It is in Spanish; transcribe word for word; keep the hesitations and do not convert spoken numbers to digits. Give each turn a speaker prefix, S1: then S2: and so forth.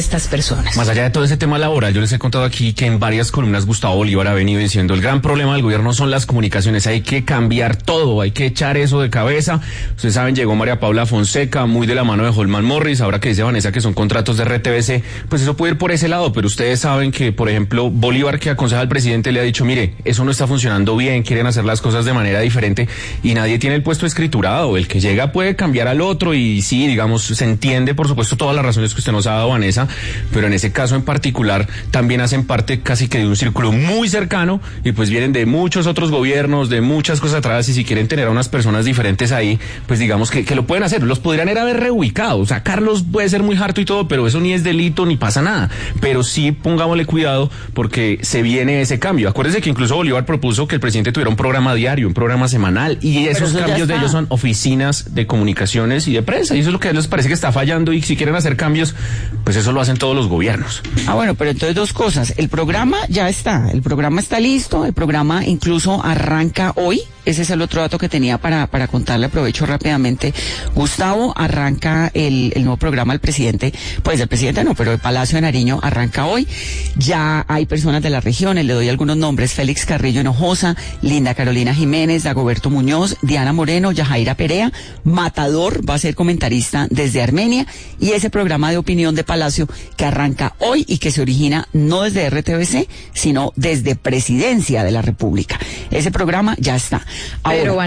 S1: estas personas.
S2: Más allá de todo ese tema laboral, yo les he contado aquí que en varias columnas Gustavo Bolívar ha venido diciendo el gran problema del gobierno son las comunicaciones, hay que cambiar todo, hay que echar eso de cabeza. Ustedes saben, llegó María Paula Fonseca, muy de la mano de Holman Morris, ahora que dice Vanessa que son contratos de R T V C, pues eso puede ir por ese lado, pero ustedes saben que, por ejemplo, Bolívar, que aconseja al presidente, le ha dicho, mire, eso no está funcionando bien, quieren hacer las cosas de manera diferente y nadie tiene el puesto escriturado, el que llega puede cambiar al otro y sí, digamos, se entiende, por supuesto, todas las razones que usted nos ha dado, Vanessa, pero en ese caso en particular también hacen parte casi que de un círculo muy cercano y pues vienen de muchos otros gobiernos, de muchas cosas atrás y si quieren tener a unas personas diferentes ahí, pues digamos que, que lo pueden hacer, los podrían ir a haber reubicado, o sea, Carlos puede ser muy harto y todo, pero eso ni es delito ni pasa nada, pero sí pongámosle cuidado porque se viene ese cambio. Acuérdense que incluso Bolívar propuso que el presidente tuviera un programa diario, un programa semanal y esos eso cambios de ellos son oficinas de comunicaciones y de prensa y eso es lo que a ellos les parece que está fallando y si quieren hacer cambios, pues eso lo hacen todos los gobiernos.
S3: Ah, bueno, pero entonces dos cosas. El programa ya está, el programa está listo, el programa incluso arranca hoy. Ese es el otro dato que tenía para, para contarle, aprovecho rápidamente. Gustavo, arranca el, el nuevo programa del presidente, pues del presidente no, pero el Palacio de Nariño arranca hoy. Ya hay personas de las regiones, le doy algunos nombres: Félix Carrillo Hinojosa, Linda Carolina Jiménez, Dagoberto Muñoz, Diana Moreno, Yajaira Perea, Matador va a ser comentarista desde Armenia, y ese programa de opinión de Palacio que arranca hoy y que se origina no desde R T V C, sino desde Presidencia de la República. Ese programa ya está. Ahora,
S1: pero